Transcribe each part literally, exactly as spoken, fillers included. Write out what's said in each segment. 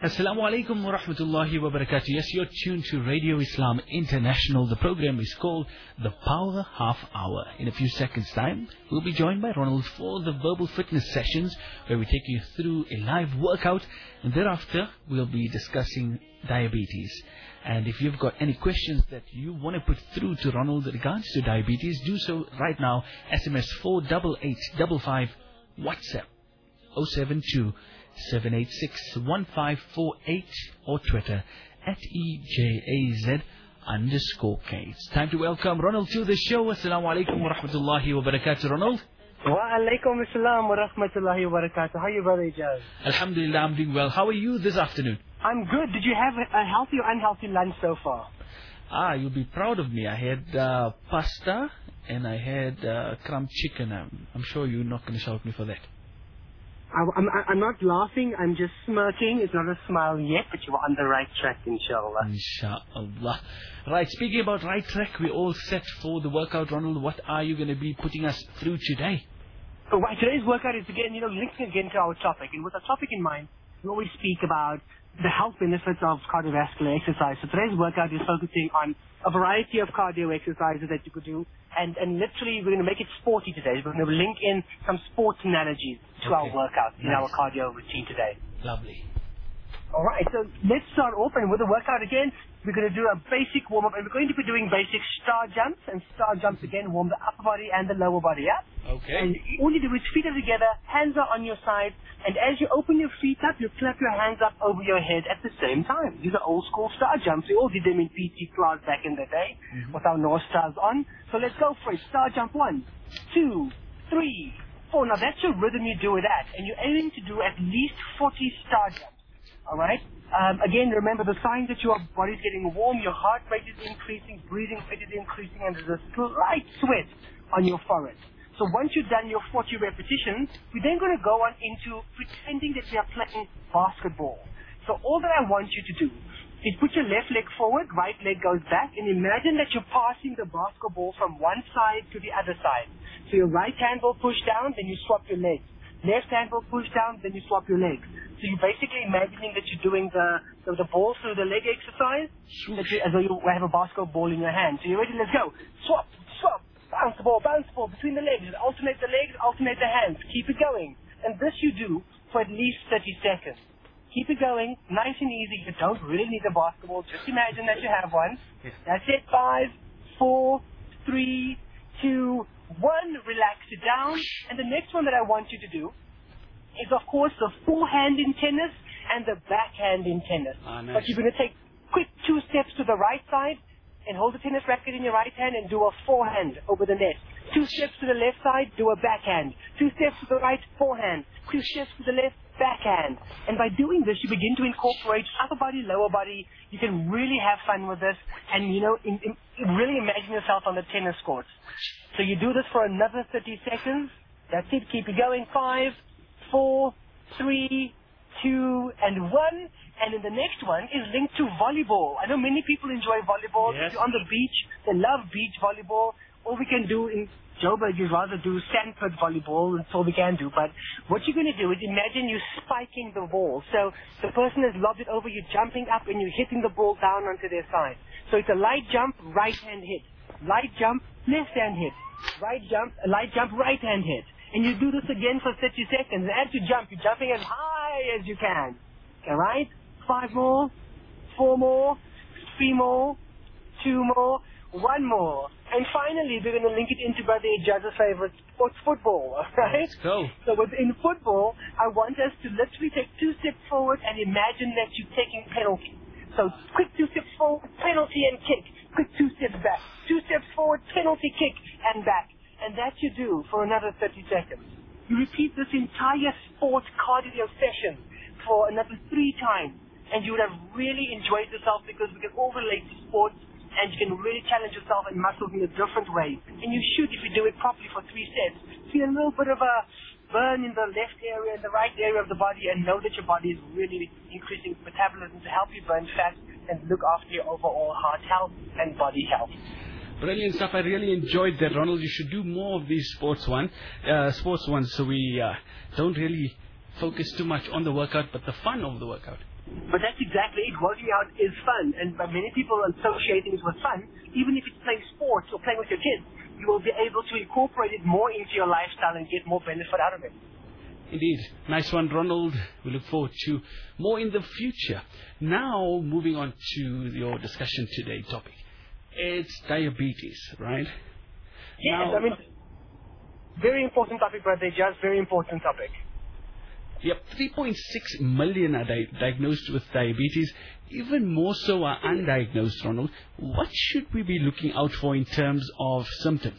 Assalamu alaikum wa rahmatullahi wa barakatuh. Yes, you're tuned to Radio Islam International. The program is called The Power Half Hour. In a few seconds' time, we'll be joined by Ronald for the verbal fitness sessions, where we take you through a live workout. And thereafter, we'll be discussing diabetes. And if you've got any questions that you want to put through to Ronald in regards to diabetes, do so right now. S M S four eight eight five five, WhatsApp oh seven two seven eight six one five four eight, or Twitter at E J A Z underscore K. It's time to welcome Ronald to the show. Assalamu alaikum wa rahmatullahi wa barakatuh, Ronald. Wa alaikum assalam wa rahmatullahi wa barakatuh. How are you, brother Ijaz? Alhamdulillah, I'm doing well. How are you this afternoon? I'm good. Did you have a, a healthy or unhealthy lunch so far? Ah, you'll be proud of me. I had uh, pasta and I had uh, crumb chicken. I'm, I'm sure you're not going to shout me for that. I, I'm, I'm not laughing, I'm just smirking. It's not a smile yet, but you are on the right track, inshallah. Inshallah. Right, speaking about right track, we're all set for the workout. Ronald, what are you going to be putting us through today? Oh, right, today's workout is, again, you know, linking again to our topic. And with our topic in mind, we always speak about the health benefits of cardiovascular exercise. So today's workout is focusing on a variety of cardio exercises that you could do. And, and literally, we're going to make it sporty today. We're going to link in some sports analogies to okay. our workout in nice. our cardio routine today. Lovely. All right, so let's start off. And with the workout again, we're going to do a basic warm-up. And we're going to be doing basic star jumps. And star jumps, again, warm the upper body and the lower body up. Okay. And all you do is feet are together, hands are on your side. And as you open your feet up, you clap your hands up over your head at the same time. These are old school star jumps. We all did them in P T class back in the day mm-hmm. with our North Stars on. So let's go for it. Star jump one, two, three, four. Now that's your rhythm you do it at. And you're aiming to do at least forty star jumps. All right? Um, again, remember the signs that your body's getting warm, your heart rate is increasing, breathing rate is increasing, and there's a slight sweat on your forehead. So once you've done your forty repetitions, we're then going to go on into pretending that we are playing basketball. So all that I want you to do is put your left leg forward, right leg goes back, and imagine that you're passing the basketball from one side to the other side. So your right hand will push down, then you swap your legs. Left hand will push down, then you swap your legs. So you're basically imagining that you're doing the the, the ball through the leg exercise, that you, as though you have a basketball in your hand. So you're ready, let's go. Swap, swap. Bounce the ball, bounce the ball between the legs. Alternate the legs, alternate the hands. Keep it going. And this you do for at least thirty seconds. Keep it going, nice and easy. You don't really need a basketball. Just imagine that you have one. Yes. That's it. Five, four, three, two, one. Relax it down. And the next one that I want you to do is, of course, the forehand in tennis and the backhand in tennis. Ah, nice. But you're going to take quick two steps to the right side and hold the tennis racket in your right hand and do a forehand over the net. Two steps to the left side, do a backhand. Two steps to the right, forehand. Two steps to the left, backhand. And by doing this, you begin to incorporate upper body, lower body. You can really have fun with this and, you know, in, in, really imagine yourself on the tennis courts. So you do this for another thirty seconds. That's it. Keep it going. Five, four, three, two, and one. And then the next one is linked to volleyball. I know many people enjoy volleyball. Yes. If you're on the beach, they love beach volleyball. All we can do in Joburg is rather do sandpit volleyball. That's all we can do. But what you're going to do is imagine you spiking the ball. So the person has lobbed it over, you're jumping up, and you're hitting the ball down onto their side. So it's a light jump, right hand hit. Light jump, left hand hit. Right jump, a light jump, right hand hit. And you do this again for thirty seconds. And as you jump, you're jumping as high as you can. All right? Five more, four more, three more, two more, one more. And finally, we're going to link it into Brother Ijaz's favorite sports, football, all right? Let's go. So within football, I want us to literally take two steps forward and imagine that you're taking penalty. So quick two steps forward, penalty and kick. Quick two steps back. Two steps forward, penalty, kick, and back. And that you do for another thirty seconds. You repeat this entire sports cardio session for another three times. And you would have really enjoyed yourself because we can all relate to sports and you can really challenge yourself and muscles in a different way. And you should, if you do it properly for three sets, feel a little bit of a burn in the left area and the right area of the body and know that your body is really increasing metabolism to help you burn fat and look after your overall heart health and body health. Brilliant stuff. I really enjoyed that, Ronald. You should do more of these sports one, uh, sports ones, so we uh, don't really focus too much on the workout, but the fun of the workout. But that's exactly it. Working out is fun, and by many people associating it with fun, even if it's playing sports or playing with your kids, you will be able to incorporate it more into your lifestyle and get more benefit out of it. Indeed. Nice one, Ronald. We look forward to more in the future. Now, moving on to your discussion today topic. It's diabetes, right? Yes, now, I mean, very important topic, brother. Just very important topic. Yep, three point six million are di- diagnosed with diabetes. Even more so are undiagnosed, Ronald. What should we be looking out for in terms of symptoms?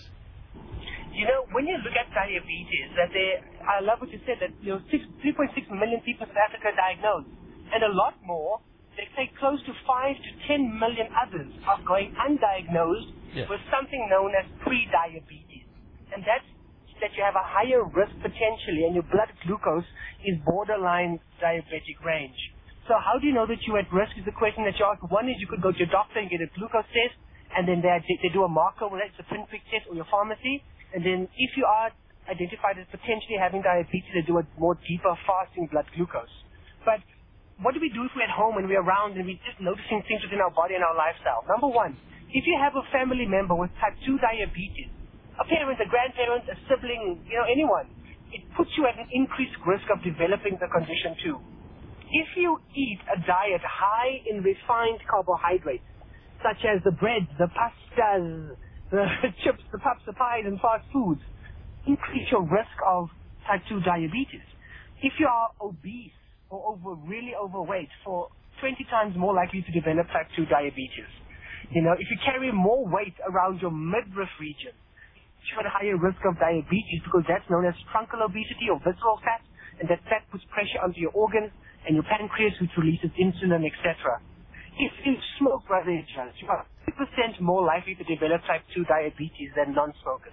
You know, when you look at diabetes, that they, I love what you said, that you know, three point six million people in South Africa are diagnosed, and a lot more, they say close to five to ten million others are going undiagnosed yeah. with something known as pre-diabetes. And that's that you have a higher risk potentially, and your blood glucose is borderline diabetic range. So how do you know that you're at risk is the question that you ask. One is you could go to your doctor and get a glucose test, and then they, they do a marker, well, that's a pinprick test, or your pharmacy. And then if you are identified as potentially having diabetes, they do a more deeper fasting blood glucose. But what do we do if we're at home and we're around and we're just noticing things within our body and our lifestyle? Number one, if you have a family member with type two diabetes, a parent, a grandparent, a sibling, you know, anyone, it puts you at an increased risk of developing the condition too. If you eat a diet high in refined carbohydrates, such as the breads, the pastas, the chips, the pups, the pies, and fast foods, increase your risk of type two diabetes. If you are obese or over, really overweight, for twenty times more likely to develop type two diabetes. You know, if you carry more weight around your midriff region, you're at a higher risk of diabetes because that's known as truncal obesity or visceral fat, and that fat puts pressure onto your organs and your pancreas, which releases insulin, et cetera. If you smoke, brother, you are fifty percent more likely to develop type two diabetes than non-smokers.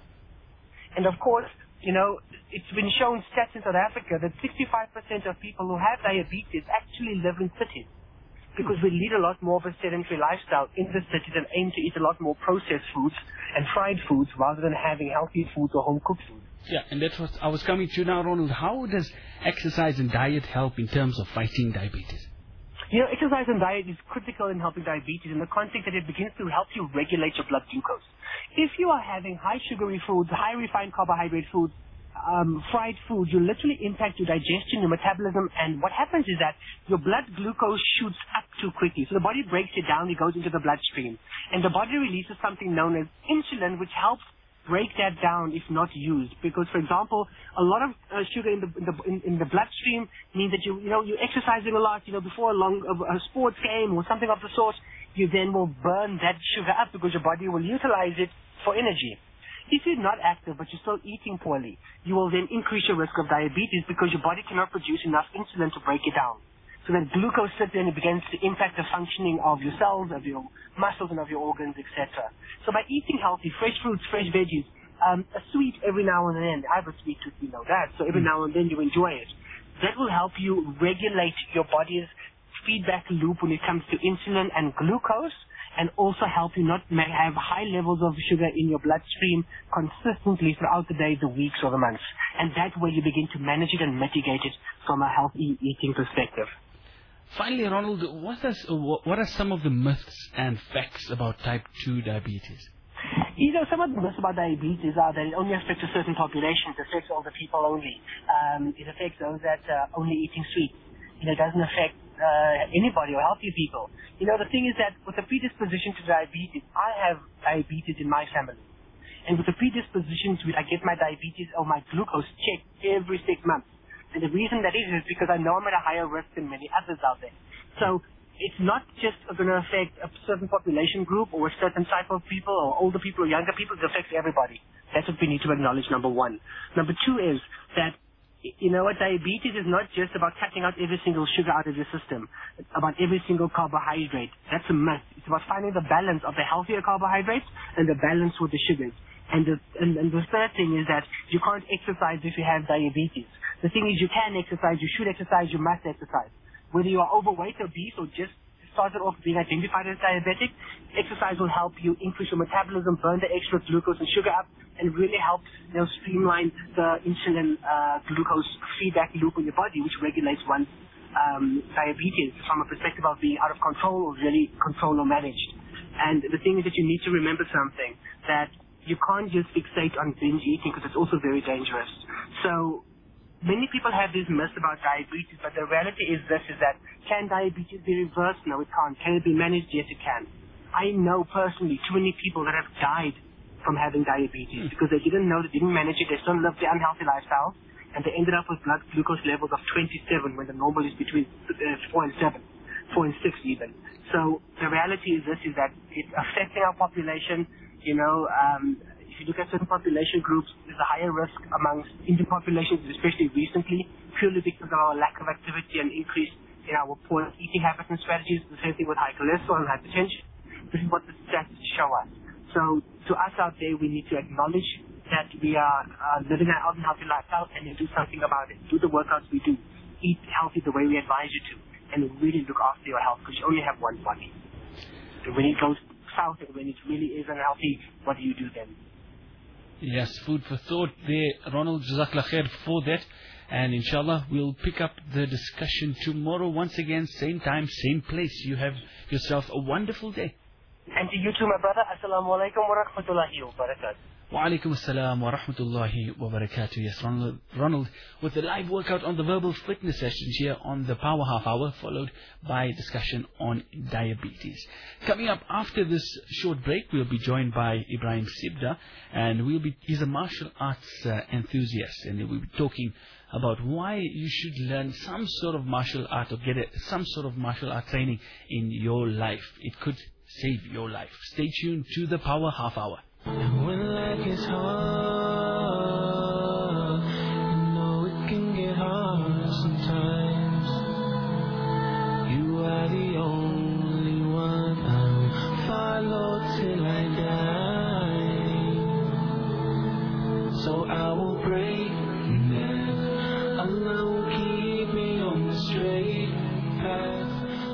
And of course, you know, it's been shown stats in South Africa that sixty-five percent of people who have diabetes actually live in cities, because we lead a lot more of a sedentary lifestyle in the cities and aim to eat a lot more processed foods and fried foods rather than having healthy foods or home-cooked food. Yeah, and that's what I was coming to now, Ronald. How does exercise and diet help in terms of fighting diabetes? You know, exercise and diet is critical in helping diabetes in the context that it begins to help you regulate your blood glucose. If you are having high sugary foods, high refined carbohydrate foods, um, fried foods, you literally impact your digestion, your metabolism, and what happens is that your blood glucose shoots up too quickly. So the body breaks it down, it goes into the bloodstream. And the body releases something known as insulin, which helps break that down if not used. Because, for example, a lot of uh, sugar in the, in the in, in the bloodstream means that you you know you're exercising a lot. You know, before a long a, a sports game or something of the sort, you then will burn that sugar up because your body will utilize it for energy. If you're not active but you're still eating poorly, you will then increase your risk of diabetes because your body cannot produce enough insulin to break it down. So that glucose sits there and it begins to impact the functioning of your cells, of your muscles, and of your organs, et cetera. So by eating healthy, fresh fruits, fresh veggies, um, a sweet every now and then, I have a sweet tooth, you know that, so every now and then you enjoy it. That will help you regulate your body's feedback loop when it comes to insulin and glucose, and also help you not have high levels of sugar in your bloodstream consistently throughout the day, the weeks, or the months. And that way you begin to manage it and mitigate it from a healthy eating perspective. Finally, Ronald, what, is, what are some of the myths and facts about type two diabetes? You know, some of the myths about diabetes are that it only affects a certain population. It affects older people only. Um, it affects those that are only eating sweets. You know, it doesn't affect uh, anybody or healthy people. You know, the thing is that with a predisposition to diabetes, I have diabetes in my family. And with the predisposition to it, I get my diabetes or my glucose checked every six months. And the reason that is is because I know I'm at a higher risk than many others out there. So it's not just going to affect a certain population group or a certain type of people or older people or younger people. It affects everybody. That's what we need to acknowledge, number one. Number two is that, you know what, diabetes is not just about cutting out every single sugar out of your system, it's about every single carbohydrate. That's a myth. It's about finding the balance of the healthier carbohydrates and the balance with the sugars. And the, and, and the third thing is that you can't exercise if you have diabetes. The thing is, you can exercise, you should exercise, you must exercise. Whether you are overweight, obese, or just started off being identified as diabetic, exercise will help you increase your metabolism, burn the extra glucose and sugar up, and really help, you know, streamline the insulin uh, glucose feedback loop in your body, which regulates one's um, diabetes from a perspective of being out of control or really controlled or managed. And the thing is that you need to remember something, that you can't just fixate on binge eating because it's also very dangerous. So many people have these myths about diabetes, but the reality is this, is that can diabetes be reversed? No, it can't. Can it be managed? Yes, it can. I know personally too many people that have died from having diabetes because they didn't know, they didn't manage it, they still lived the unhealthy lifestyle, and they ended up with blood glucose levels of twenty-seven when the normal is between uh, four and seven, four and six even. So the reality is this, is that it's affecting our population. You know, um, if you look at certain population groups, there's a higher risk amongst Indian populations, especially recently, purely because of our lack of activity and increase in our poor eating habits and strategies. The same thing with high cholesterol and hypertension. This is what the stats show us. So to us out there, we need to acknowledge that we are uh, living an unhealthy lifestyle and then do something about it. Do the workouts we do. Eat healthy the way we advise you to. And really look after your health, because you only have one body. And when it goes south and when it really is unhealthy, what do you do then? Yes, food for thought there. Ronald, Jazakallah khair for that. And inshallah, we'll pick up the discussion tomorrow once again, same time, same place. You have yourself a wonderful day. And to you too, my brother. Assalamu alaikum wa rahmatullahi wa barakatuh. Wa alaikum assalam wa rahmatullahi wa barakatuh. Yes, Ronald, Ronald with the live workout on the verbal fitness sessions here on the Power Half Hour, followed by a discussion on diabetes. Coming up after this short break, we'll be joined by Ibrahim Sibda, and we'll be, he's a martial arts uh, enthusiast, and we'll be talking about why you should learn some sort of martial art or get a, some sort of martial art training in your life. It could save your life. Stay tuned to the Power Half Hour. When life is hard, you know it can get hard sometimes. You are the only one I'll follow till I die. So I will pray that Allah will keep me on the straight path.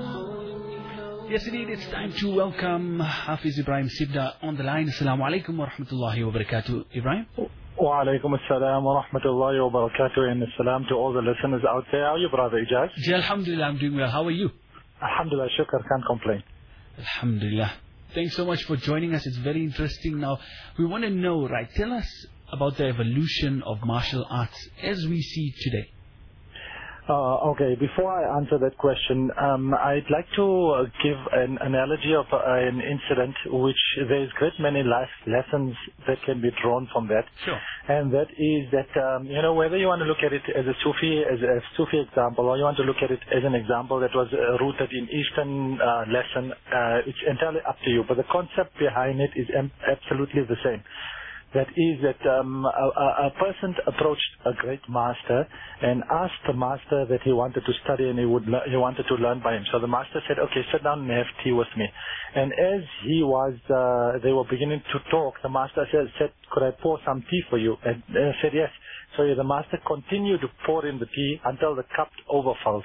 Yes, indeed, it's time to welcome Hafiz Ibrahim Sibda on the line. Assalamu alaikum wa rahmatullahi wa barakatuh. Ibrahim? Wa alaikum assalam wa rahmatullahi wa barakatuh, and assalam to all the listeners out there. How are you, brother Ijaz? Ji, alhamdulillah, I'm doing well. How are you? Alhamdulillah, shukr, can't complain. Alhamdulillah. Thanks so much for joining us. It's very interesting. Now, we want to know, right, tell us about the evolution of martial arts as we see today. Uh, okay, before I answer that question, um, I'd like to uh, give an analogy of uh, an incident which there's great many life lessons that can be drawn from that. Sure. And that is that, um, you know, whether you want to look at it as a Sufi, as a Sufi example, or you want to look at it as an example that was uh, rooted in Eastern uh, lesson, uh, it's entirely up to you. But the concept behind it is am- absolutely the same. That is that um, a, a person approached a great master and asked the master that he wanted to study and he would le- he wanted to learn by him. So the master said, "Okay, sit down and have tea with me." And as he was, uh, they were beginning to talk. The master said, said, "Could I pour some tea for you?" And I said, "Yes." So the master continued to pour in the tea until the cup overfilled.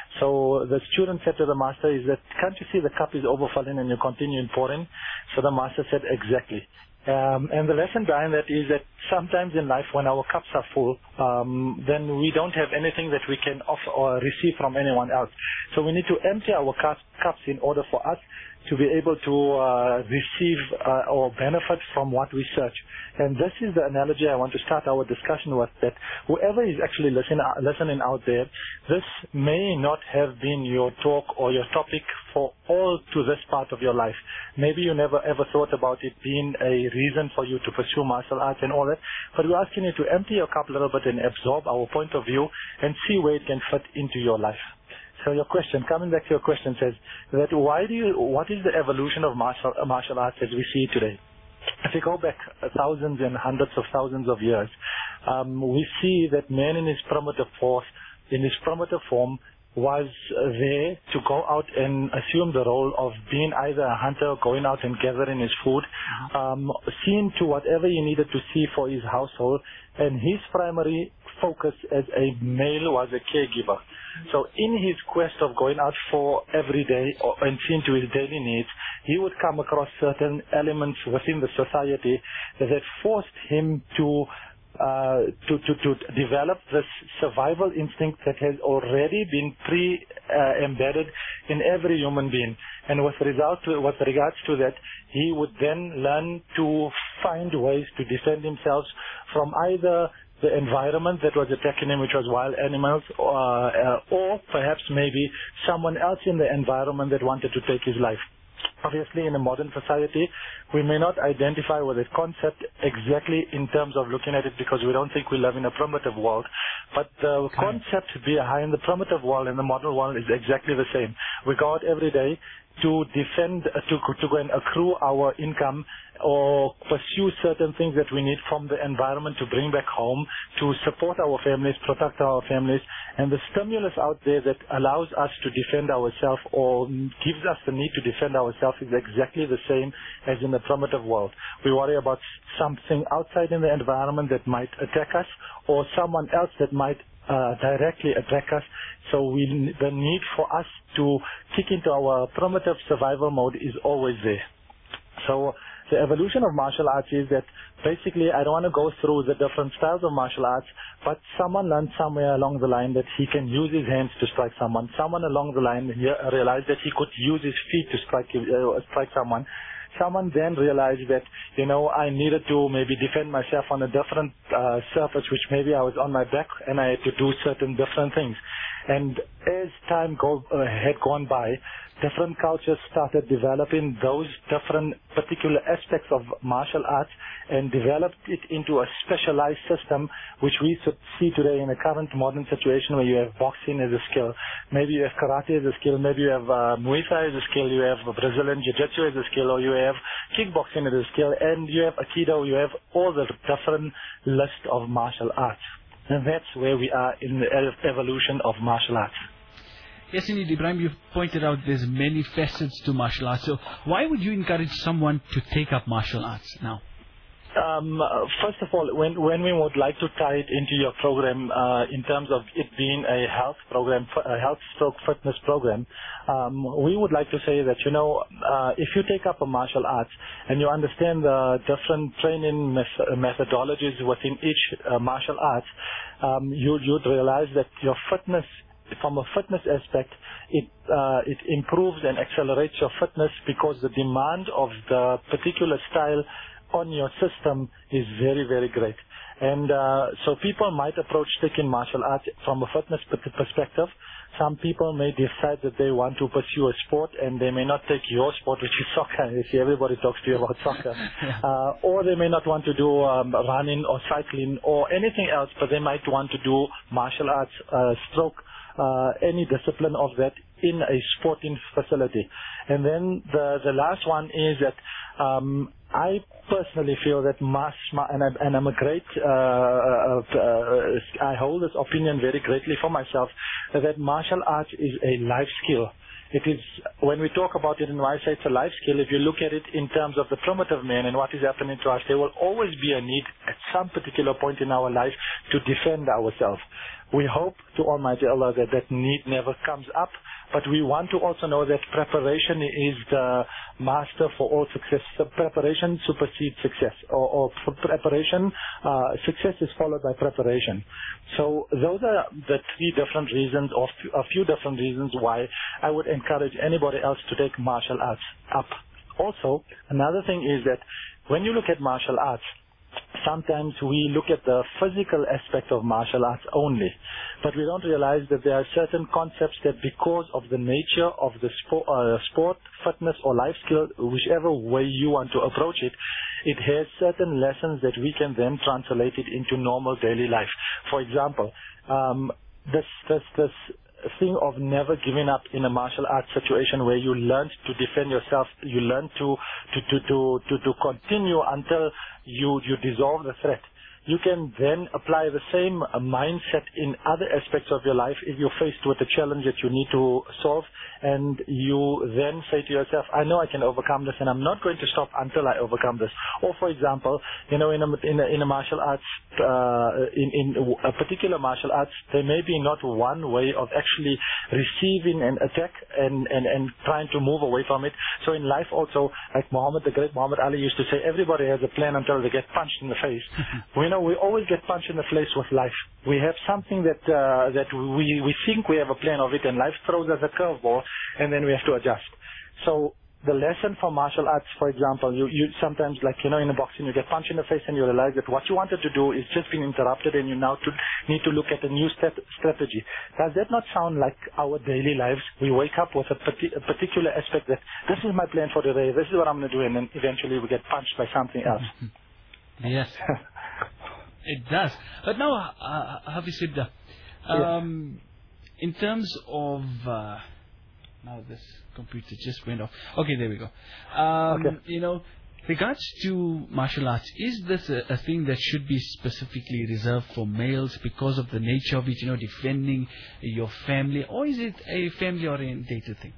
So the student said to the master, "Is that can't you see the cup is overfilling and you continue pouring?" So the master said, "Exactly." Um, and the lesson behind that is that sometimes in life when our cups are full, um, then we don't have anything that we can offer or receive from anyone else. So we need to empty our cups, cups in order for us to be able to uh, receive uh, or benefit from what we search. And this is the analogy I want to start our discussion with, that whoever is actually listen, listening out there, this may not have been your talk or your topic for all to this part of your life. Maybe you never ever thought about it being a reason for you to pursue martial arts and all that, but we're asking you to empty your cup a little bit and absorb our point of view and see where it can fit into your life. So your question, coming back to your question, says that why do you, what is the evolution of martial, martial arts as we see today? If we go back thousands and hundreds of thousands of years, um, we see that man in his primitive force, in his primitive form, was there to go out and assume the role of being either a hunter, going out and gathering his food, um, seeing to whatever he needed to see for his household, and his primary focus as a male was a caregiver. So in his quest of going out for every day or, and seeing to his daily needs, he would come across certain elements within the society that forced him to uh, to, to, to develop this survival instinct that has already been pre-embedded uh, in every human being. And with, result to, with regards to that, he would then learn to find ways to defend himself from either the environment that was attacking him, which was wild animals, or, uh, or perhaps maybe someone else in the environment that wanted to take his life. Obviously, in a modern society, we may not identify with the concept exactly in terms of looking at it because we don't think we live in a primitive world. But the okay. concept behind the primitive world and the modern world is exactly the same. We go out every day to defend, uh, to, to go and accrue our income or pursue certain things that we need from the environment to bring back home, to support our families, protect our families. And the stimulus out there that allows us to defend ourselves or gives us the need to defend ourselves is exactly the same as in the primitive world. We worry about something outside in the environment that might attack us or someone else that might Uh, directly attack us. So we, the need for us to kick into our primitive survival mode is always there. So the evolution of martial arts is that basically I don't want to go through the different styles of martial arts, but someone learned somewhere along the line that he can use his hands to strike someone. Someone along the line realized that he could use his feet to strike, uh, strike someone. Someone then realized that, you know, I needed to maybe defend myself on a different uh, surface, which maybe I was on my back and I had to do certain different things. And as time go, uh, had gone by, different cultures started developing those different particular aspects of martial arts and developed it into a specialized system, which we see today in the current modern situation where you have boxing as a skill, maybe you have karate as a skill, maybe you have uh, Muay Thai as a skill, you have Brazilian Jiu-Jitsu as a skill, or you have kickboxing as a skill, and you have Aikido, you have all the different list of martial arts. And that's where we are in the evolution of martial arts. Yes, indeed, Ibrahim, you've pointed out there's many facets to martial arts. So why would you encourage someone to take up martial arts now? Um, first of all, when, when we would like to tie it into your program uh, in terms of it being a health program, a health stroke fitness program, um, we would like to say that, you know, uh, if you take up a martial arts and you understand the different training mes- methodologies within each uh, martial arts, um, you, you'd realize that your fitness, from a fitness aspect, it uh, it improves and accelerates your fitness because the demand of the particular style on your system is very, very great. And uh, so people might approach taking martial arts from a fitness perspective. Some people may decide that they want to pursue a sport and they may not take your sport, which is soccer. You see, everybody talks to you about soccer. uh, or they may not want to do um, running or cycling or anything else, but they might want to do martial arts, uh, stroke, uh, any discipline of that in a sporting facility. And then the, the last one is that um, I personally feel that mass, and, I, and I'm a great, uh, uh, uh, I hold this opinion very greatly for myself, that martial arts is a life skill. It is, when we talk about it and why I say it's a life skill, if you look at it in terms of the primitive man and what is happening to us, there will always be a need at some particular point in our life to defend ourselves. We hope to Almighty Allah that that need never comes up, but we want to also know that preparation is the master for all success. So preparation supersedes success, or, or preparation, uh, success is followed by preparation. So those are the three different reasons, or a few different reasons why I would encourage anybody else to take martial arts up. Also, another thing is that when you look at martial arts, sometimes we look at the physical aspect of martial arts only, but we don't realize that there are certain concepts that because of the nature of the sport, uh, sport, fitness or life skill, whichever way you want to approach it, it has certain lessons that we can then translate it into normal daily life. For example, um, this, this, this thing of never giving up in a martial arts situation where you learn to defend yourself, you learn to, to, to, to, to, to continue until you, you dissolve the threat. You can then apply the same uh, mindset in other aspects of your life if you're faced with a challenge that you need to solve, and you then say to yourself, I know I can overcome this and I'm not going to stop until I overcome this. Or for example, you know, in a, in a, in a martial arts, uh, in, in a particular martial arts, there may be not one way of actually receiving an attack and, and, and trying to move away from it. So in life also, like Muhammad, the great Muhammad Ali used to say, everybody has a plan until they get punched in the face. We know know, we always get punched in the face with life. We have something that uh, that we, we think we have a plan of it, and life throws us a curveball, and then we have to adjust. So the lesson for martial arts, for example, you, you sometimes, like, you know, in a boxing, you get punched in the face and you realize that what you wanted to do is just been interrupted, and you now to, need to look at a new stat- strategy. Does that not sound like our daily lives? We wake up with a, parti- a particular aspect that this is my plan for the day, this is what I'm going to do, and then eventually we get punched by something else. Yes, it does. But now, uh, Hafiz Sibda, um, yes. in terms of... Uh, now this computer just went off. Okay, there we go. Um, okay. You know, regards to martial arts, is this a, a thing that should be specifically reserved for males because of the nature of it, you know, defending your family, or is it a family-orientated thing?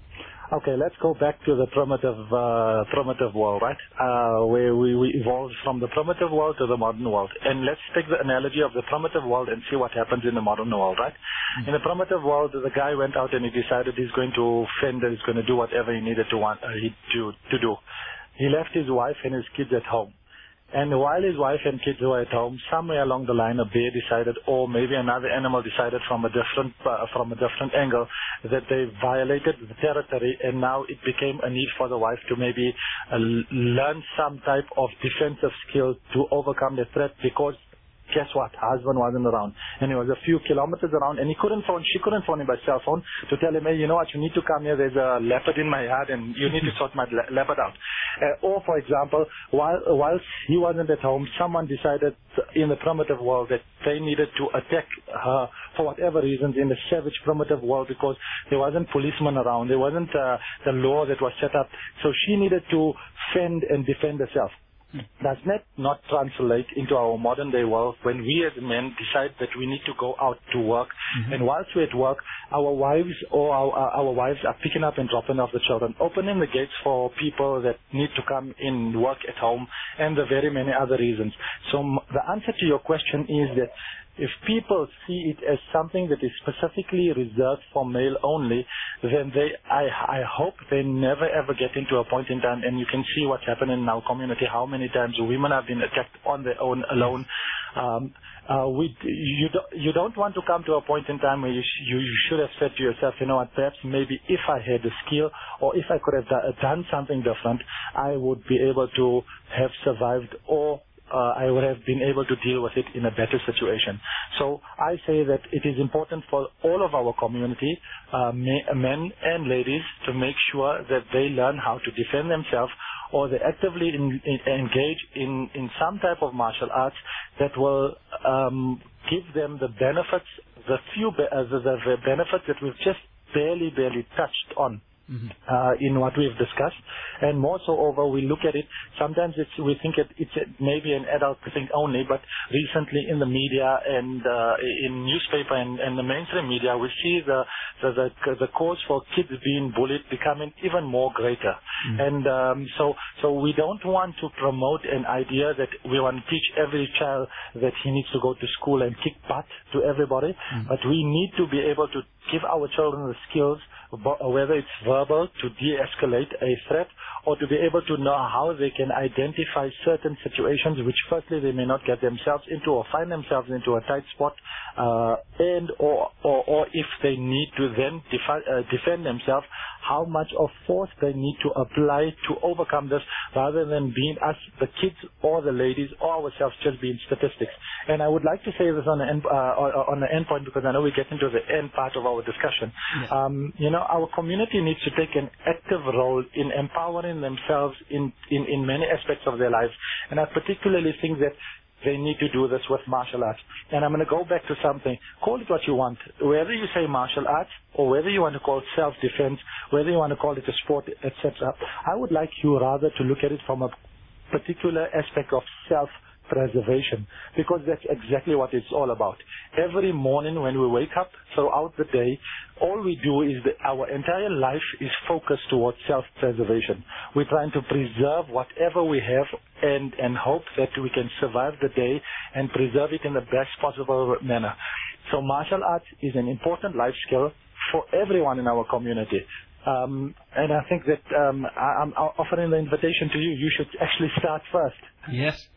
Okay, let's go back to the primitive uh, primitive world, right? Uh, where we, we evolved from the primitive world to the modern world. And let's take the analogy of the primitive world and see what happens in the modern world, right? Mm-hmm. In the primitive world, the guy went out and he decided he's going to fend, he's going to do whatever he needed to want uh, he, to, to do. He left his wife and his kids at home. And while his wife and kids were at home, somewhere along the line, a bear decided, or maybe another animal decided from a different uh, from a different angle, that they violated the territory, and now it became a need for the wife to maybe uh, learn some type of defensive skill to overcome the threat, because guess what? Husband wasn't around, and he was a few kilometers around, and he couldn't phone. She couldn't phone him by cell phone to tell him, hey, you know what? You need to come here. There's a leopard in my yard, and you need to sort my le- leopard out. Uh, or, for example, while whilst he wasn't at home, someone decided in the primitive world that they needed to attack her for whatever reasons in the savage primitive world, because there wasn't policemen around, there wasn't uh, the law that was set up. So she needed to fend and defend herself. Does that not translate into our modern day world when we as men decide that we need to go out to work, mm-hmm. and whilst we're at work, our wives or our, our wives are picking up and dropping off the children, opening the gates for people that need to come in, work at home, and the very many other reasons. So m- the answer to your question is that if people see it as something that is specifically reserved for male only, then they, I, I hope they never ever get into a point in time, and you can see what's happening in our community, how many times women have been attacked on their own alone. Um, uh, we, you, do, you don't want to come to a point in time where you, sh- you, you should have said to yourself, you know what, perhaps maybe if I had the skill, or if I could have do- done something different, I would be able to have survived, or Uh, I would have been able to deal with it in a better situation. So I say that it is important for all of our community, uh, men and ladies, to make sure that they learn how to defend themselves, or they actively in, in, engage in, in some type of martial arts that will um, give them the benefits, the few be- uh, the, the benefits that we've just barely, barely touched on. Mm-hmm. Uh, in what we've discussed, and more so over, we look at it, sometimes it's, we think it, it's a, maybe an adult thing only, but recently in the media and uh, in newspaper and, and the mainstream media, we see the, the, the, the cause for kids being bullied becoming even more greater. Mm-hmm. And um, so, so we don't want to promote an idea that we want to teach every child that he needs to go to school and kick butt to everybody, mm-hmm. but we need to be able to give our children the skills, whether it's verbal, to de-escalate a threat, or to be able to know how they can identify certain situations which firstly they may not get themselves into, or find themselves into a tight spot, uh, and or, or or if they need to then defi- uh, defend themselves, how much of force they need to apply to overcome this, rather than being us, the kids or the ladies or ourselves, just being statistics. And I would like to say this on the end, uh, on the end point, because I know we get into the end part of our discussion. Yes. Um, you know, our community needs to take an active role in empowering themselves in, in, in many aspects of their lives. And I particularly think that they need to do this with martial arts. And I'm going to go back to something. Call it what you want. Whether you say martial arts, or whether you want to call it self-defense, whether you want to call it a sport, et cetera, I would like you rather to look at it from a particular aspect of self preservation, because that's exactly what it's all about. Every morning when we wake up, throughout the day, all we do is that our entire life is focused towards self-preservation. We're trying to preserve whatever we have, and, and hope that we can survive the day and preserve it in the best possible manner. So martial arts is an important life skill for everyone in our community. Um, and I think that um, I, I'm offering the invitation to you. You should actually start first. Yes.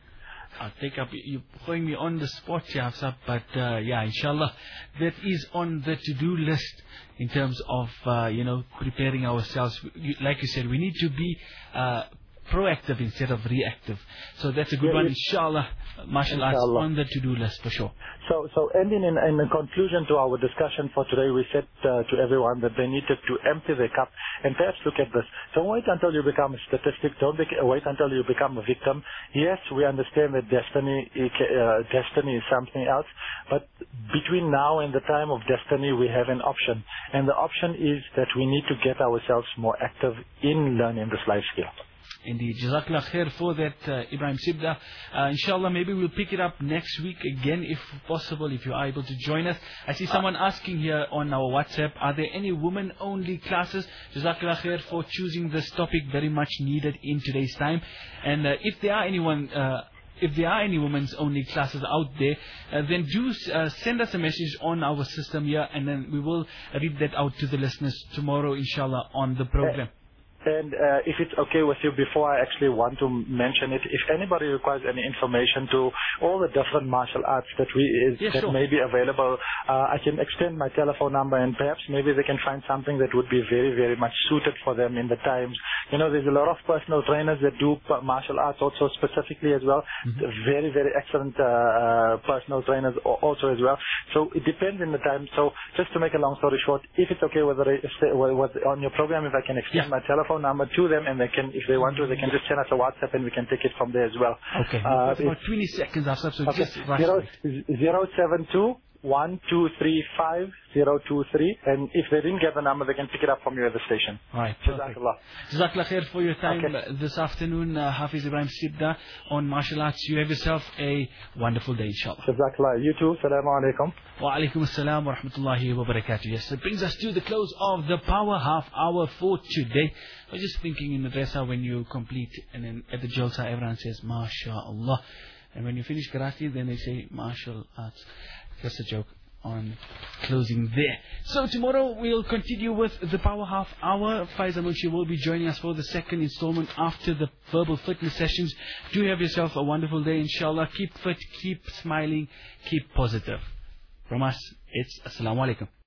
I'll take up, you're throwing me on the spot, Hafsa, but uh, yeah, inshallah, that is on the to-do list in terms of, uh, you know, preparing ourselves. Like you said, we need to be uh, proactive instead of reactive. So that's a good yeah, one, yeah. inshallah. Martial arts on the to-do list for sure. So, so ending in, in a conclusion to our discussion for today, we said uh, to everyone that they needed to empty their cup and perhaps look at this. Don't wait until you become a statistic. Don't bec- wait until you become a victim. Yes, we understand that destiny, uh, destiny is something else, but between now and the time of destiny, we have an option. And the option is that we need to get ourselves more active in learning this life skill. Indeed. Jazakallah khair for that, uh, Ibrahim Sibda. Uh, inshallah, maybe we'll pick it up next week again, if possible, if you are able to join us. I see someone asking here on our WhatsApp, are there any women-only classes? Jazakallah khair for choosing this topic, very much needed in today's time. And uh, if there are anyone... Uh, If there are any women's only classes out there, uh, then do uh, send us a message on our system here, and then we will read that out to the listeners tomorrow, inshallah, on the program. And uh, if it's okay with you, before I actually want to mention it, if anybody requires any information to all the different martial arts that we is, yeah, that sure. may be available, uh, I can extend my telephone number, and perhaps maybe they can find something that would be very, very much suited for them in the times. You know, there's a lot of personal trainers that do martial arts also specifically as well. Mm-hmm. Very, very excellent uh, personal trainers also as well. So it depends in the time. So just to make a long story short, if it's okay whether I, on your program, if I can extend yeah. my telephone number to them, and they can, if they want to, they can just send us a WhatsApp and we can take it from there as well. Okay. Uh, about twenty seconds after, so okay. just rush zero, zero seven two one two three five zero two three, and if they didn't get the number, they can pick it up from you at the station. Right. Jazakallah. Jazakallah khair for your time okay. this afternoon, uh, Hafiz Ibrahim Sibda on martial arts. You have yourself a wonderful day, inshallah. Jazakallah. You too. Assalamu alaikum. Wa alaikum assalam wa rahmatullahi wa barakatuh. Yes, it brings us to the close of the Power Half Hour for today. I was just thinking in the dressa, when you complete, and then at the Jalsa, everyone says, MashaAllah. And when you finish karate, then they say, martial arts. Just a joke on closing there. So tomorrow we'll continue with the Power Half Hour. Faizal Munshi will be joining us for the second installment after the verbal fitness sessions. Do have yourself a wonderful day, inshallah. Keep fit, keep smiling, keep positive. From us, it's Assalamu Alaikum.